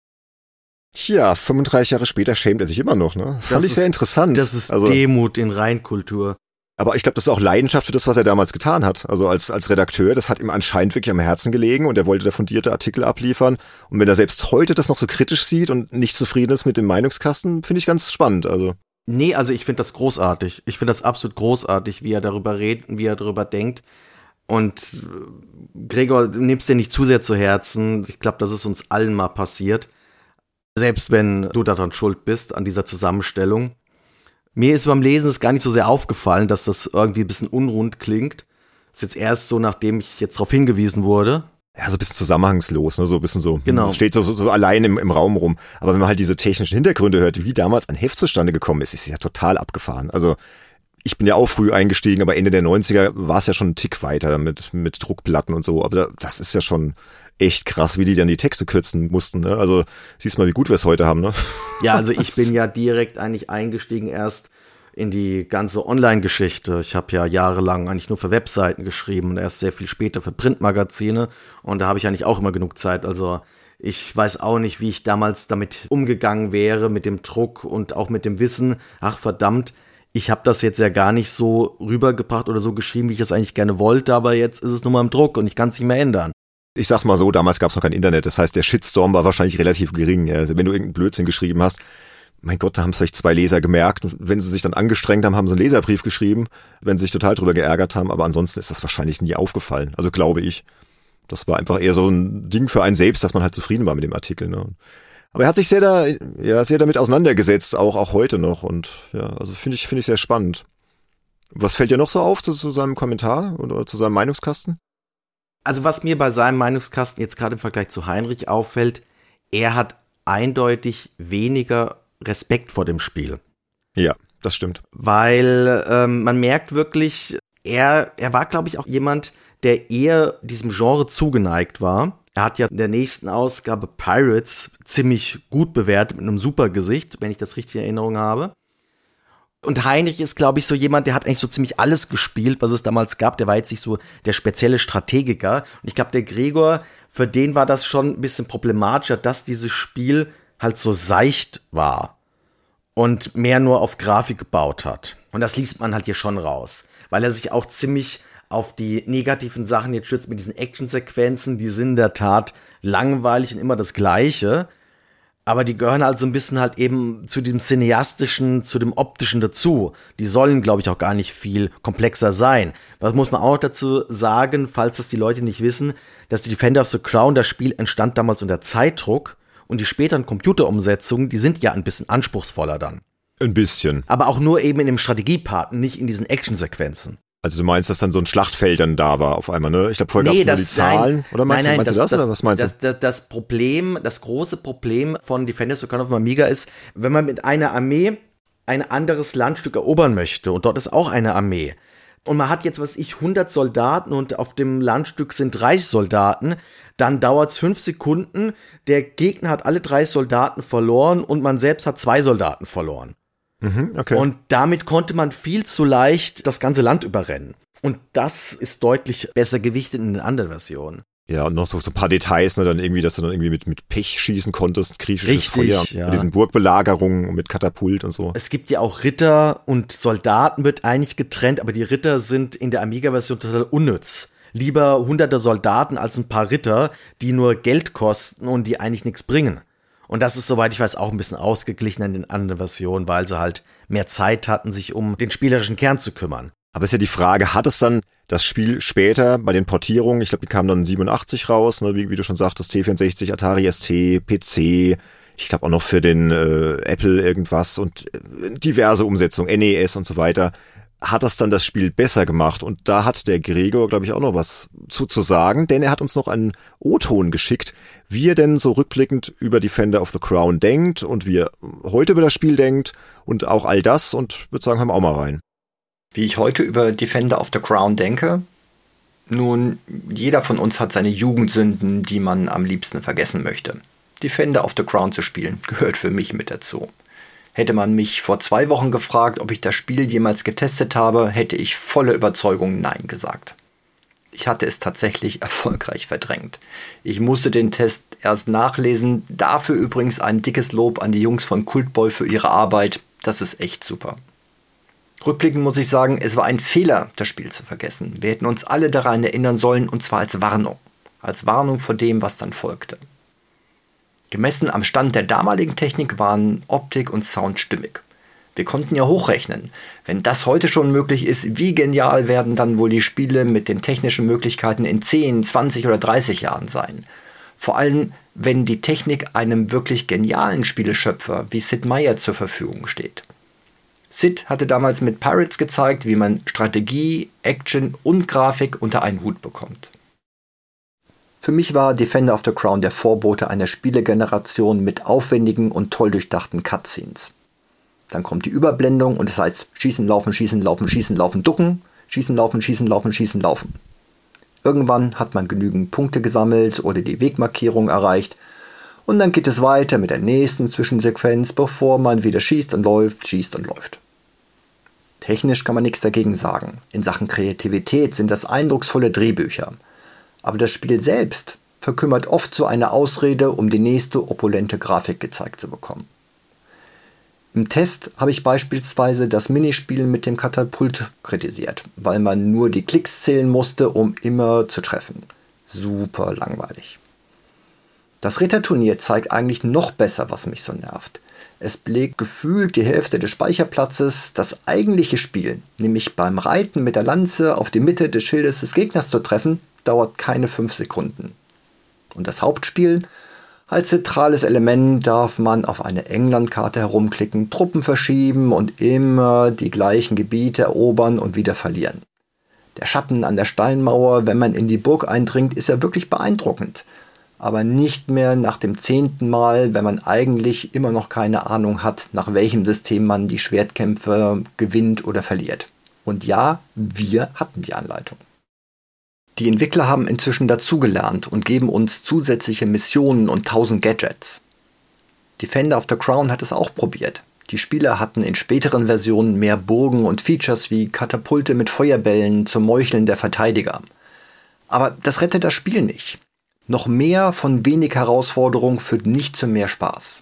Tja, 35 Jahre später schämt er sich immer noch, ne? Fand ich sehr interessant. Das ist Demut in Reinkultur. Aber ich glaube, das ist auch Leidenschaft für das, was er damals getan hat. Also als Redakteur, das hat ihm anscheinend wirklich am Herzen gelegen und er wollte da fundierte Artikel abliefern. Und wenn er selbst heute das noch so kritisch sieht und nicht zufrieden ist mit dem Meinungskasten, finde ich ganz spannend. Also nee, also ich finde das großartig. Ich finde das absolut großartig, wie er darüber redet, wie er darüber denkt. Und Gregor, du nimmst dir nicht zu sehr zu Herzen. Ich glaube, das ist uns allen mal passiert. Selbst wenn du daran schuld bist, an dieser Zusammenstellung. Mir ist beim Lesen es gar nicht so sehr aufgefallen, dass das irgendwie ein bisschen unrund klingt. Das ist jetzt erst so, nachdem ich jetzt darauf hingewiesen wurde. Ja, so ein bisschen zusammenhangslos, ne? So ein bisschen so, genau. Steht so allein im Raum rum. Aber wenn man halt diese technischen Hintergründe hört, wie damals ein Heft zustande gekommen ist, ist ja total abgefahren. Also ich bin ja auch früh eingestiegen, aber Ende der 90er war es ja schon ein Tick weiter mit Druckplatten und so. Aber das ist ja schon echt krass, wie die dann die Texte kürzen mussten, ne? Also siehst mal, wie gut wir es heute haben, ne? Ja, also ich bin ja direkt eigentlich eingestiegen erst in die ganze Online-Geschichte. Ich habe ja jahrelang eigentlich nur für Webseiten geschrieben und erst sehr viel später für Printmagazine und da habe ich eigentlich auch immer genug Zeit. Also ich weiß auch nicht, wie ich damals damit umgegangen wäre, mit dem Druck und auch mit dem Wissen, ach verdammt, ich habe das jetzt ja gar nicht so rübergebracht oder so geschrieben, wie ich es eigentlich gerne wollte, aber jetzt ist es nur mal im Druck und ich kann es nicht mehr ändern. Ich sag's mal so, damals gab's noch kein Internet, das heißt, der Shitstorm war wahrscheinlich relativ gering. Also wenn du irgendeinen Blödsinn geschrieben hast, mein Gott, da haben es vielleicht 2 Leser gemerkt. Und wenn sie sich dann angestrengt haben, haben sie einen Leserbrief geschrieben, wenn sie sich total drüber geärgert haben. Aber ansonsten ist das wahrscheinlich nie aufgefallen. Also glaube ich. Das war einfach eher so ein Ding für einen selbst, dass man halt zufrieden war mit dem Artikel. Ne? Aber er hat sich sehr damit auseinandergesetzt, auch heute noch. Und ja, also finde ich sehr spannend. Was fällt dir noch so auf zu seinem Kommentar oder zu seinem Meinungskasten? Also was mir bei seinem Meinungskasten jetzt gerade im Vergleich zu Heinrich auffällt, er hat eindeutig weniger Respekt vor dem Spiel. Ja, das stimmt. Weil man merkt wirklich, er war, glaube ich, auch jemand, der eher diesem Genre zugeneigt war. Er hat ja in der nächsten Ausgabe Pirates ziemlich gut bewertet mit einem super Gesicht, wenn ich das richtig in Erinnerung habe. Und Heinrich ist, glaube ich, so jemand, der hat eigentlich so ziemlich alles gespielt, was es damals gab. Der war jetzt nicht so der spezielle Strategiker. Und ich glaube, der Gregor, für den war das schon ein bisschen problematischer, dass dieses Spiel halt so seicht war und mehr nur auf Grafik gebaut hat. Und das liest man halt hier schon raus, weil er sich auch ziemlich auf die negativen Sachen jetzt stützt mit diesen Actionsequenzen. Die sind in der Tat langweilig und immer das Gleiche. Aber die gehören halt so ein bisschen halt eben zu dem Cineastischen, zu dem Optischen dazu. Die sollen, glaube ich, auch gar nicht viel komplexer sein. Was muss man auch dazu sagen, falls das die Leute nicht wissen, dass die Defender of the Crown, das Spiel entstand damals unter Zeitdruck und die späteren Computerumsetzungen, die sind ja ein bisschen anspruchsvoller dann. Ein bisschen. Aber auch nur eben in dem Strategiepart, nicht in diesen Actionsequenzen. Also du meinst, dass dann so ein Schlachtfeld dann da war auf einmal, ne? Ich glaube, vorher gab es nur die Zahlen. Oder meinst du das oder was meinst du? Das große Problem von Defenders of the Crown auf dem Amiga ist, wenn man mit einer Armee ein anderes Landstück erobern möchte und dort ist auch eine Armee und man hat jetzt, 100 Soldaten und auf dem Landstück sind 30 Soldaten, dann dauert es 5 Sekunden, der Gegner hat alle 30 Soldaten verloren und man selbst hat 2 Soldaten verloren. Okay. Und damit konnte man viel zu leicht das ganze Land überrennen. Und das ist deutlich besser gewichtet in den anderen Versionen. Ja, und noch so ein paar Details, ne, dann irgendwie, dass du dann irgendwie mit Pech schießen konntest, griechisches Feuer, ja. Mit diesen Burgbelagerungen, mit Katapult und so. Es gibt ja auch Ritter und Soldaten wird eigentlich getrennt, aber die Ritter sind in der Amiga-Version total unnütz. Lieber hunderte Soldaten als ein paar Ritter, die nur Geld kosten und die eigentlich nichts bringen. Und das ist, soweit ich weiß, auch ein bisschen ausgeglichen in den anderen Versionen, weil sie halt mehr Zeit hatten, sich um den spielerischen Kern zu kümmern. Aber ist ja die Frage, hat es dann das Spiel später bei den Portierungen, ich glaube, die kamen dann 87 raus, ne, wie du schon sagtest, C64, Atari ST, PC, ich glaube auch noch für den Apple irgendwas und diverse Umsetzungen, NES und so weiter. Hat das Spiel besser gemacht? Und da hat der Gregor, glaube ich, auch noch was zu sagen, denn er hat uns noch einen O-Ton geschickt, wie er denn so rückblickend über Defender of the Crown denkt und wie er heute über das Spiel denkt und auch all das und würde sagen, hören wir auch mal rein. Wie ich heute über Defender of the Crown denke? Nun, jeder von uns hat seine Jugendsünden, die man am liebsten vergessen möchte. Defender of the Crown zu spielen, gehört für mich mit dazu. Hätte man mich vor 2 Wochen gefragt, ob ich das Spiel jemals getestet habe, hätte ich voller Überzeugung Nein gesagt. Ich hatte es tatsächlich erfolgreich verdrängt. Ich musste den Test erst nachlesen, dafür übrigens ein dickes Lob an die Jungs von Cultboy für ihre Arbeit, das ist echt super. Rückblickend muss ich sagen, es war ein Fehler, das Spiel zu vergessen. Wir hätten uns alle daran erinnern sollen, und zwar als Warnung vor dem, was dann folgte. Gemessen am Stand der damaligen Technik waren Optik und Sound stimmig. Wir konnten ja hochrechnen. Wenn das heute schon möglich ist, wie genial werden dann wohl die Spiele mit den technischen Möglichkeiten in 10, 20 oder 30 Jahren sein? Vor allem, wenn die Technik einem wirklich genialen Spieleschöpfer wie Sid Meier zur Verfügung steht. Sid hatte damals mit Pirates gezeigt, wie man Strategie, Action und Grafik unter einen Hut bekommt. Für mich war Defender of the Crown der Vorbote einer Spielegeneration mit aufwendigen und toll durchdachten Cutscenes. Dann kommt die Überblendung und es heißt schießen, laufen, schießen, laufen, schießen, laufen, ducken, schießen, laufen, schießen, laufen, schießen, laufen. Irgendwann hat man genügend Punkte gesammelt oder die Wegmarkierung erreicht und dann geht es weiter mit der nächsten Zwischensequenz, bevor man wieder schießt und läuft, schießt und läuft. Technisch kann man nichts dagegen sagen. In Sachen Kreativität sind das eindrucksvolle Drehbücher. Aber das Spiel selbst verkümmert oft so eine Ausrede, um die nächste opulente Grafik gezeigt zu bekommen. Im Test habe ich beispielsweise das Minispiel mit dem Katapult kritisiert, weil man nur die Klicks zählen musste, um immer zu treffen. Super langweilig. Das Ritterturnier zeigt eigentlich noch besser, was mich so nervt. Es belegt gefühlt die Hälfte des Speicherplatzes. Das eigentliche Spiel, nämlich beim Reiten mit der Lanze auf die Mitte des Schildes des Gegners zu treffen, dauert keine 5 Sekunden. Und das Hauptspiel? Als zentrales Element darf man auf eine Englandkarte herumklicken, Truppen verschieben und immer die gleichen Gebiete erobern und wieder verlieren. Der Schatten an der Steinmauer, wenn man in die Burg eindringt, ist ja wirklich beeindruckend. Aber nicht mehr nach dem 10. Mal, wenn man eigentlich immer noch keine Ahnung hat, nach welchem System man die Schwertkämpfe gewinnt oder verliert. Und ja, wir hatten die Anleitung. Die Entwickler haben inzwischen dazugelernt und geben uns zusätzliche Missionen und 1000 Gadgets. Defender of the Crown hat es auch probiert. Die Spieler hatten in späteren Versionen mehr Burgen und Features wie Katapulte mit Feuerbällen zum Meucheln der Verteidiger. Aber das rettet das Spiel nicht. Noch mehr von wenig Herausforderung führt nicht zu mehr Spaß.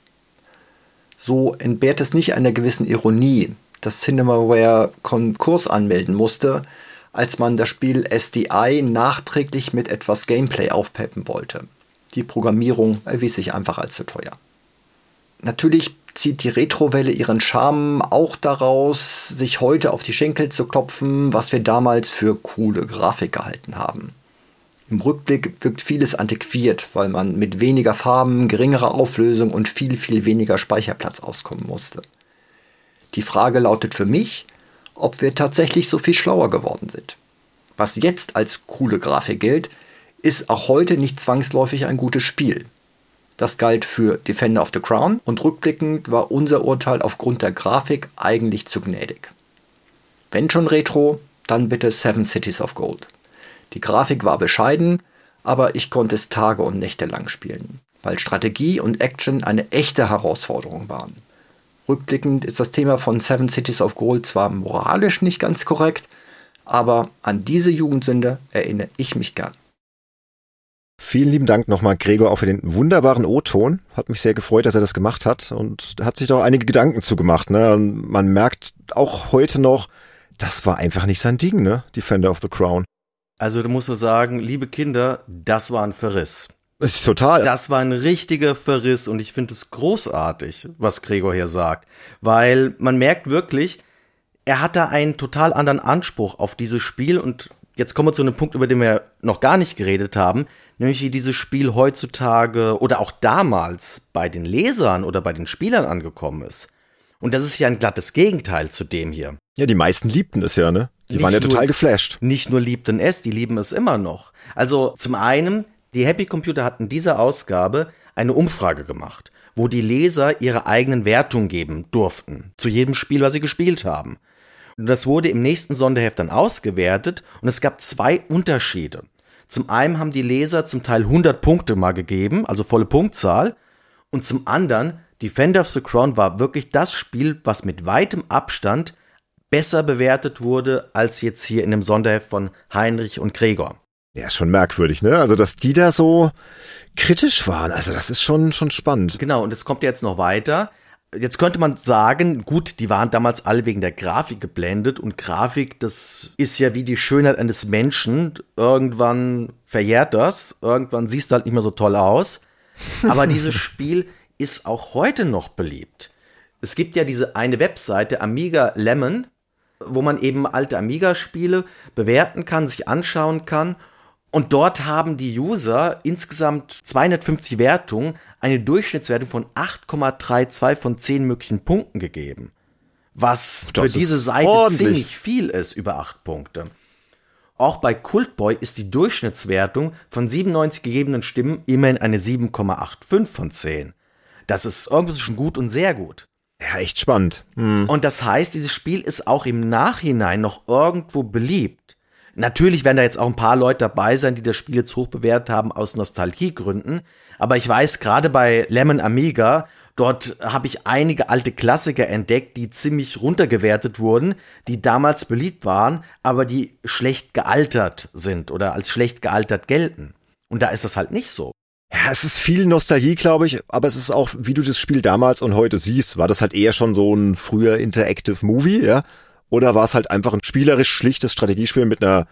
So entbehrt es nicht einer gewissen Ironie, dass Cinemaware Konkurs anmelden musste, als man das Spiel SDI nachträglich mit etwas Gameplay aufpeppen wollte. Die Programmierung erwies sich einfach als zu teuer. Natürlich zieht die Retrowelle ihren Charme auch daraus, sich heute auf die Schenkel zu klopfen, was wir damals für coole Grafik gehalten haben. Im Rückblick wirkt vieles antiquiert, weil man mit weniger Farben, geringerer Auflösung und viel, viel weniger Speicherplatz auskommen musste. Die Frage lautet für mich, ob wir tatsächlich so viel schlauer geworden sind. Was jetzt als coole Grafik gilt, ist auch heute nicht zwangsläufig ein gutes Spiel. Das galt für Defender of the Crown und rückblickend war unser Urteil aufgrund der Grafik eigentlich zu gnädig. Wenn schon Retro, dann bitte Seven Cities of Gold. Die Grafik war bescheiden, aber ich konnte es Tage und Nächte lang spielen, weil Strategie und Action eine echte Herausforderung waren. Rückblickend ist das Thema von Seven Cities of Gold zwar moralisch nicht ganz korrekt, aber an diese Jugendsünde erinnere ich mich gern. Vielen lieben Dank nochmal, Gregor, auch für den wunderbaren O-Ton. Hat mich sehr gefreut, dass er das gemacht hat und hat sich da auch einige Gedanken zugemacht. Ne? Und man merkt auch heute noch, das war einfach nicht sein Ding, ne? Defender of the Crown. Also da muss man sagen, liebe Kinder, das war ein Verriss. Total. Das war ein richtiger Verriss und ich finde es großartig, was Gregor hier sagt. Weil man merkt wirklich, er hat da einen total anderen Anspruch auf dieses Spiel und jetzt kommen wir zu einem Punkt, über den wir noch gar nicht geredet haben, nämlich wie dieses Spiel heutzutage oder auch damals bei den Lesern oder bei den Spielern angekommen ist. Und das ist ja ein glattes Gegenteil zu dem hier. Ja, die meisten liebten es ja, ne? Die waren ja total geflasht. Nicht nur liebten es, die lieben es immer noch. Also zum einen, die Happy Computer hatten in dieser Ausgabe eine Umfrage gemacht, wo die Leser ihre eigenen Wertungen geben durften, zu jedem Spiel, was sie gespielt haben. Und das wurde im nächsten Sonderheft dann ausgewertet und es gab 2 Unterschiede. Zum einen haben die Leser zum Teil 100 Punkte mal gegeben, also volle Punktzahl, und zum anderen, Defender of the Crown war wirklich das Spiel, was mit weitem Abstand besser bewertet wurde, als jetzt hier in dem Sonderheft von Heinrich und Gregor. Ja, ist schon merkwürdig, ne? Also, dass die da so kritisch waren, also das ist schon spannend. Genau, und es kommt jetzt noch weiter. Jetzt könnte man sagen, gut, die waren damals alle wegen der Grafik geblendet und Grafik, das ist ja wie die Schönheit eines Menschen. Irgendwann verjährt das, irgendwann siehst du halt nicht mehr so toll aus. Aber dieses Spiel ist auch heute noch beliebt. Es gibt ja diese eine Webseite, Amiga Lemon, wo man eben alte Amiga-Spiele bewerten kann, sich anschauen kann. Und dort haben die User insgesamt 250 Wertungen, eine Durchschnittswertung von 8,32 von 10 möglichen Punkten gegeben. Was für diese Seite ordentlich. ziemlich viel ist, über 8 Punkte. Auch bei Cultboy ist die Durchschnittswertung von 97 gegebenen Stimmen immerhin eine 7,85 von 10. Das ist irgendwie zwischen gut und sehr gut. Ja, echt spannend. Und das heißt, dieses Spiel ist auch im Nachhinein noch irgendwo beliebt. Natürlich werden da jetzt auch ein paar Leute dabei sein, die das Spiel jetzt hoch bewertet haben aus Nostalgiegründen. Aber ich weiß, gerade bei Lemon Amiga, dort habe ich einige alte Klassiker entdeckt, die ziemlich runtergewertet wurden, die damals beliebt waren, aber die schlecht gealtert sind oder als schlecht gealtert gelten. Und da ist das halt nicht so. Ja, es ist viel Nostalgie, glaube ich, aber es ist auch, wie du das Spiel damals und heute siehst, war das halt eher schon so ein früher Interactive Movie, ja? Oder war es halt einfach ein spielerisch schlichtes Strategiespiel mit einer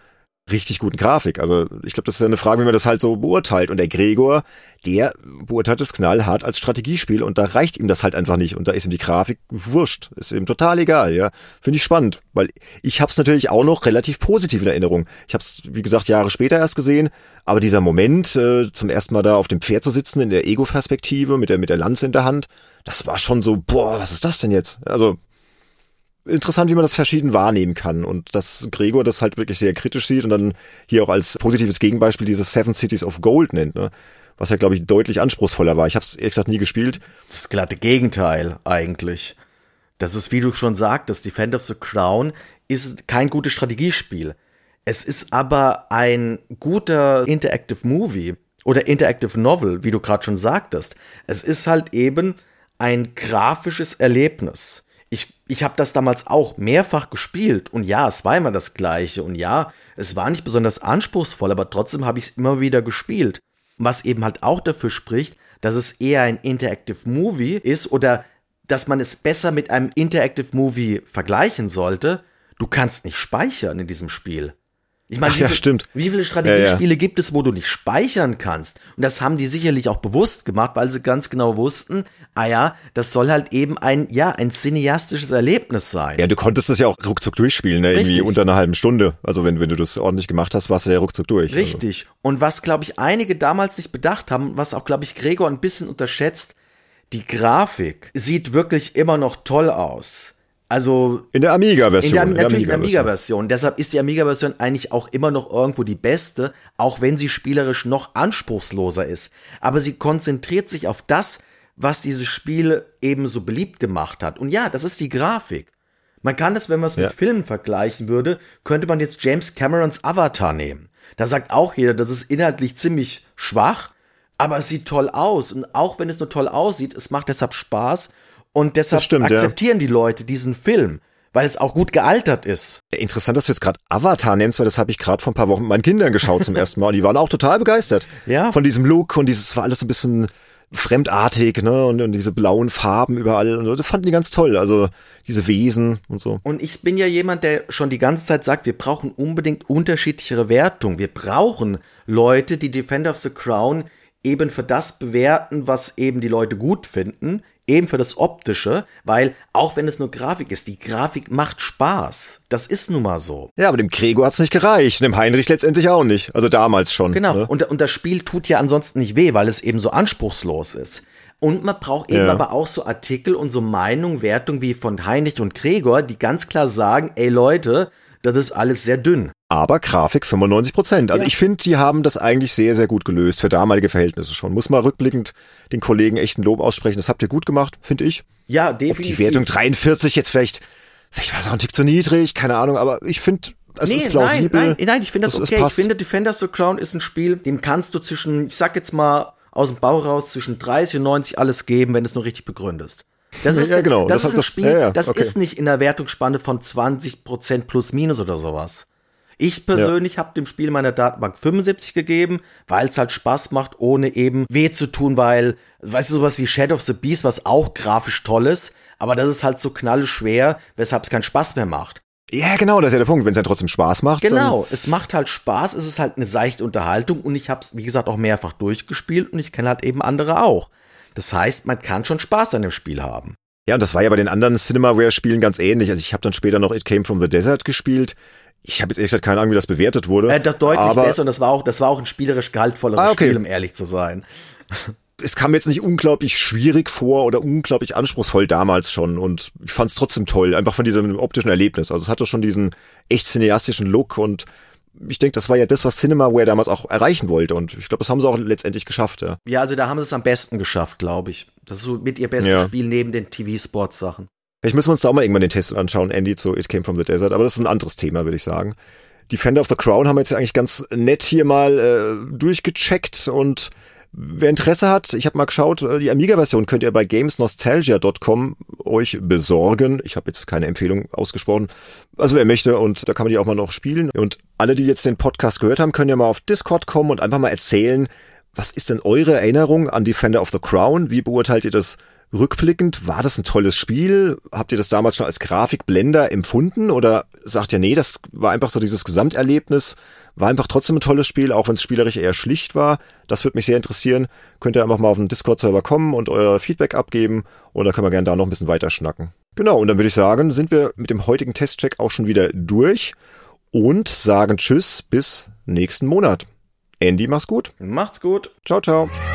richtig guten Grafik. Also ich glaube, das ist ja eine Frage, wie man das halt so beurteilt. Und der Gregor, der beurteilt es knallhart als Strategiespiel und da reicht ihm das halt einfach nicht. Und da ist ihm die Grafik wurscht. Ist ihm total egal, ja. Finde ich spannend, weil ich habe es natürlich auch noch relativ positiv in Erinnerung. Ich habe es, wie gesagt, Jahre später erst gesehen, aber dieser Moment, zum ersten Mal da auf dem Pferd zu sitzen, in der Ego-Perspektive, mit der Lanze in der Hand, das war schon so, boah, was ist das denn jetzt? Also interessant, wie man das verschieden wahrnehmen kann und dass Gregor das halt wirklich sehr kritisch sieht und dann hier auch als positives Gegenbeispiel dieses Seven Cities of Gold nennt, ne? Was ja, glaube ich, deutlich anspruchsvoller war. Ich habe es ehrlich gesagt nie gespielt. Das glatte Gegenteil eigentlich. Das ist, wie du schon sagtest, Defender of the Crown ist kein gutes Strategiespiel. Es ist aber ein guter Interactive Movie oder Interactive Novel, wie du gerade schon sagtest. Es ist halt eben ein grafisches Erlebnis. Ich habe das damals auch mehrfach gespielt und ja, es war immer das Gleiche und ja, es war nicht besonders anspruchsvoll, aber trotzdem habe ich es immer wieder gespielt. Was eben halt auch dafür spricht, dass es eher ein Interactive Movie ist oder dass man es besser mit einem Interactive Movie vergleichen sollte. Du kannst nicht speichern in diesem Spiel. Ich meine, wie viele Strategiespiele gibt es, wo du nicht speichern kannst? Und das haben die sicherlich auch bewusst gemacht, weil sie ganz genau wussten, das soll halt eben ein cineastisches Erlebnis sein. Ja, du konntest das ja auch ruckzuck durchspielen, ne? Irgendwie unter einer halben Stunde. Also wenn du das ordentlich gemacht hast, warst du ja ruckzuck durch. Richtig. Also. Und was, glaube ich, einige damals nicht bedacht haben, was auch, glaube ich, Gregor ein bisschen unterschätzt, die Grafik sieht wirklich immer noch toll aus. Also in der Amiga-Version. Natürlich in der Amiga-Version. Deshalb ist die Amiga-Version eigentlich auch immer noch irgendwo die beste, auch wenn sie spielerisch noch anspruchsloser ist. Aber sie konzentriert sich auf das, was dieses Spiel eben so beliebt gemacht hat. Und ja, das ist die Grafik. Man kann das, wenn man es mit Filmen vergleichen würde, könnte man jetzt James Camerons Avatar nehmen. Da sagt auch jeder, das ist inhaltlich ziemlich schwach, aber es sieht toll aus. Und auch wenn es nur toll aussieht, es macht deshalb Spaß. Und deshalb akzeptieren die Leute diesen Film, weil es auch gut gealtert ist. Interessant, dass du jetzt gerade Avatar nennst, weil das habe ich gerade vor ein paar Wochen mit meinen Kindern geschaut zum ersten Mal. Und die waren auch total begeistert von diesem Look und dieses war alles so ein bisschen fremdartig, ne? Und diese blauen Farben überall. Und das fanden die ganz toll. Also diese Wesen und so. Und ich bin ja jemand, der schon die ganze Zeit sagt, wir brauchen unbedingt unterschiedlichere Wertungen. Wir brauchen Leute, die Defender of the Crown eben für das bewerten, was eben die Leute gut finden. Eben für das Optische, weil auch wenn es nur Grafik ist, die Grafik macht Spaß. Das ist nun mal so. Ja, aber dem Gregor hat's nicht gereicht, dem Heinrich letztendlich auch nicht. Also damals schon. Genau, ne? Und das Spiel tut ja ansonsten nicht weh, weil es eben so anspruchslos ist. Und man braucht eben aber auch so Artikel und so Meinungen, Wertungen wie von Heinrich und Gregor, die ganz klar sagen, ey Leute, das ist alles sehr dünn. Aber Grafik 95%. Also ich finde, die haben das eigentlich sehr, sehr gut gelöst, für damalige Verhältnisse schon. Muss mal rückblickend den Kollegen echten Lob aussprechen. Das habt ihr gut gemacht, finde ich. Ja, definitiv. Ob die Wertung 43 jetzt vielleicht war es auch ein Tick zu niedrig, keine Ahnung, aber ich finde, es ist plausibel. Nein, ich finde das okay. Ich finde, Defender of the Crown ist ein Spiel, dem kannst du ich sag jetzt mal aus dem Bauch raus, zwischen 30 und 90 alles geben, wenn du es nur richtig begründest. Das ist, genau. Das ist ein Spiel, das ist nicht in der Wertungsspanne von 20% plus minus oder sowas. Ich persönlich habe dem Spiel meiner Datenbank 75 gegeben, weil es halt Spaß macht, ohne eben weh zu tun, weil, weißt du, sowas wie Shadow of the Beast, was auch grafisch toll ist, aber das ist halt so knallschwer, weshalb es keinen Spaß mehr macht. Ja, genau, das ist ja der Punkt, wenn es dann trotzdem Spaß macht. Genau, es macht halt Spaß, es ist halt eine seichte Unterhaltung und ich habe es, wie gesagt, auch mehrfach durchgespielt und ich kenne halt eben andere auch. Das heißt, man kann schon Spaß an dem Spiel haben. Ja, und das war ja bei den anderen Cinemaware-Spielen ganz ähnlich. Also ich habe dann später noch It Came from the Desert gespielt. Ich habe jetzt ehrlich gesagt keine Ahnung, wie das bewertet wurde. Das deutlich besser und das war auch ein spielerisch gehaltvolleres Spiel, um ehrlich zu sein. Es kam jetzt nicht unglaublich schwierig vor oder unglaublich anspruchsvoll damals schon und ich fand es trotzdem toll, einfach von diesem optischen Erlebnis. Also es hatte schon diesen echt cineastischen Look und ich denke, das war ja das, was Cinemaware damals auch erreichen wollte und ich glaube, das haben sie auch letztendlich geschafft. Ja, ja, also da haben sie es am besten geschafft, glaube ich. Das ist so mit ihr bestes Spiel neben den TV-Sports-Sachen. Vielleicht müssen wir uns da auch mal irgendwann den Test anschauen, Andy, zu It Came from the Desert, aber das ist ein anderes Thema, würde ich sagen. Defender of the Crown haben wir jetzt eigentlich ganz nett hier mal durchgecheckt und wer Interesse hat, ich habe mal geschaut, die Amiga-Version könnt ihr bei gamesnostalgia.com euch besorgen. Ich habe jetzt keine Empfehlung ausgesprochen. Also wer möchte und da kann man die auch mal noch spielen. Und alle, die jetzt den Podcast gehört haben, können ja mal auf Discord kommen und einfach mal erzählen, was ist denn eure Erinnerung an Defender of the Crown? Wie beurteilt ihr das Rückblickend, war das ein tolles Spiel? Habt ihr das damals schon als Grafikblender empfunden? Oder sagt ihr, nee, das war einfach so dieses Gesamterlebnis, war einfach trotzdem ein tolles Spiel, auch wenn es spielerisch eher schlicht war? Das würde mich sehr interessieren. Könnt ihr einfach mal auf den Discord-Server kommen und euer Feedback abgeben und dann können wir gerne da noch ein bisschen weiter schnacken. Genau, und dann würde ich sagen, sind wir mit dem heutigen Testcheck auch schon wieder durch und sagen Tschüss bis nächsten Monat. Andy, mach's gut. Macht's gut. Ciao, ciao.